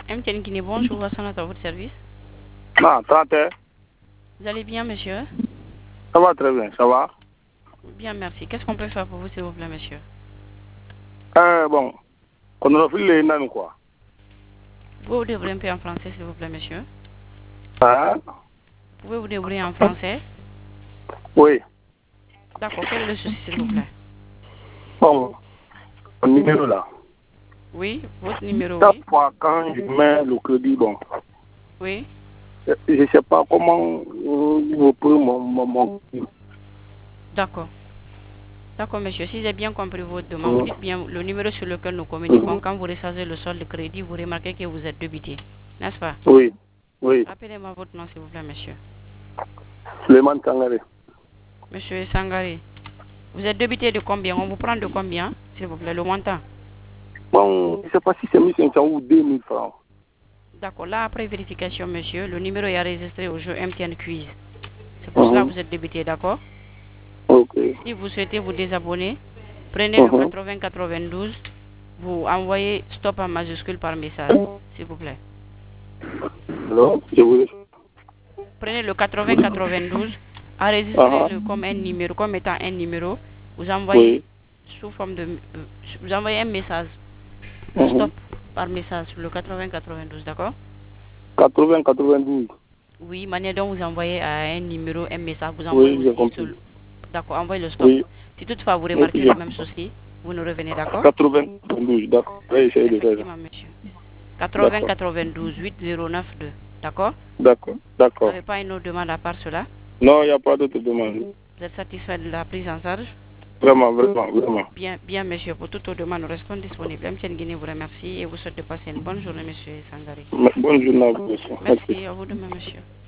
MTN Guinée, bonjour, à votre service. Non, 30. Vous allez bien, monsieur? Ça va très bien, ça va? Bien, merci. Qu'est-ce qu'on peut faire pour vous, s'il vous plaît, monsieur? Bon, on a fait les nains, quoi. Pouvez-vous débrouiller un peu en français, s'il vous plaît, monsieur? Hein? Pouvez-vous débrouiller en français? Oui. D'accord, quel est le souci, s'il vous plaît? Bon, le numéro là. Oui, votre numéro, oui. Chaque fois quand je mets le crédit, bon, Oui. je ne sais pas comment vous pouvez mon. D'accord. D'accord, monsieur. Si j'ai bien compris votre demande, vous dites bien le numéro sur lequel nous communiquons. Quand vous rechargez le solde de crédit, vous remarquez que vous êtes débité. N'est-ce pas? Oui, oui. Rappelez-moi votre nom, s'il vous plaît, monsieur. Suleiman Sangare. Monsieur Sangari. Vous êtes débité de combien? On vous prend de combien, s'il vous plaît, le montant? Bon, je ne sais pas si c'est 1500 ou 2000 francs. D'accord. Là, après vérification, monsieur, le numéro est enregistré au jeu MTN Quiz. C'est pour cela que vous êtes débité, d'accord? Ok. Si vous souhaitez vous désabonner, prenez le 8092, vous envoyez stop en majuscule par message, s'il vous plaît. Alors, je vous laisse. Prenez le 8092, enregistrez-le comme un numéro, comme étant un numéro. Vous envoyez sous forme de, vous envoyez un message, le stop par message sur le 8092, d'accord? 80-92. Oui, manière dont vous envoyez à un numéro un message, vous envoyez Oui, j'ai aussi compris. d'accord, envoyez le stop. Oui. Si toutefois vous remarquez le même souci, vous nous revenez, d'accord? 92, d'accord. Je vais essayer de faire ça. Effectivement, monsieur. 80-92 8092, d'accord? D'accord, Vous d'accord. n'avez pas une autre demande à part cela? Non, il n'y a pas d'autre demande. Vous êtes satisfait de la prise en charge? Vraiment, vraiment, vraiment. Bien, bien, monsieur. Pour toute autre demande, nous restons disponibles. MTN Guinée vous remercie et vous souhaite de passer une bonne journée, monsieur Sangari. Bonne journée à vous aussi. Merci, à vous demain, monsieur.